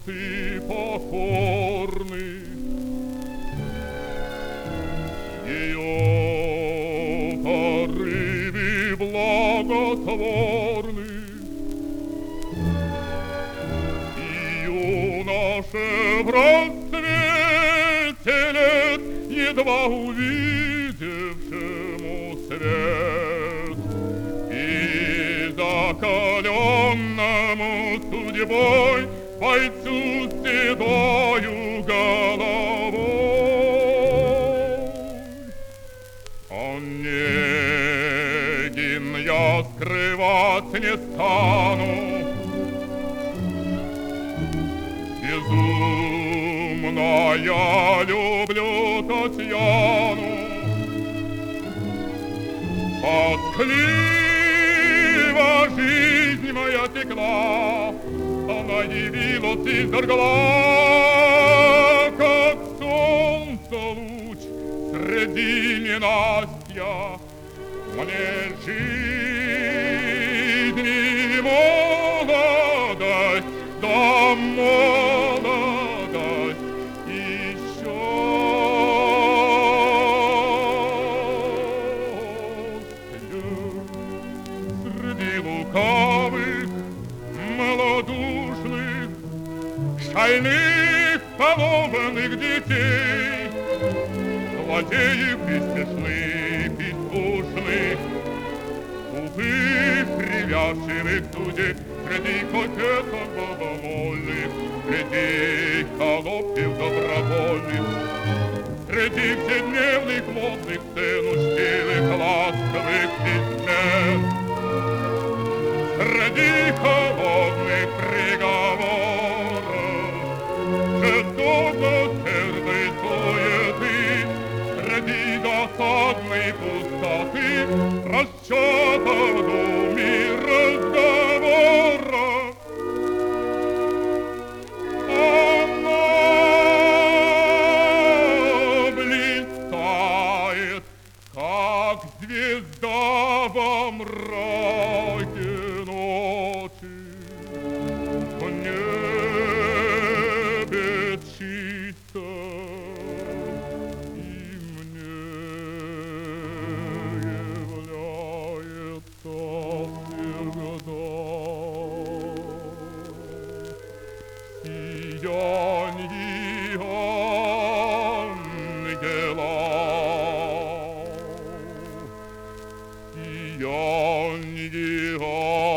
сердцы покорны. Ее порывы благотворны, и юноше в расцвете лет, едва увидевшему свет, и закаленному судьбой бойцу с седою головой. Онегин, я скрывать не стану, безумно я люблю Татьяну. Тоскливо жизнь моя текла, она явилась и зажгла, как солнце луч среди ненастья. Мне жизнь и молодость, да молодость еще среди лукавых, малодушных, шальных, поломанных детей, злодеев бессмешных и скучных, тупых, привязчивых судей, среди кокеток богомольных, среди холопьев добровольных, среди вседневных модных сцен, учтивых, ласковых письмен, среди холодных приговоров, жестоко сердой суеты, среди досадной пустоты, расчетов, дум и разговоров. Она блистает, как звезда во мраке ночи, в небе чисто, и мне является всегда сиянье ангела. Сиянье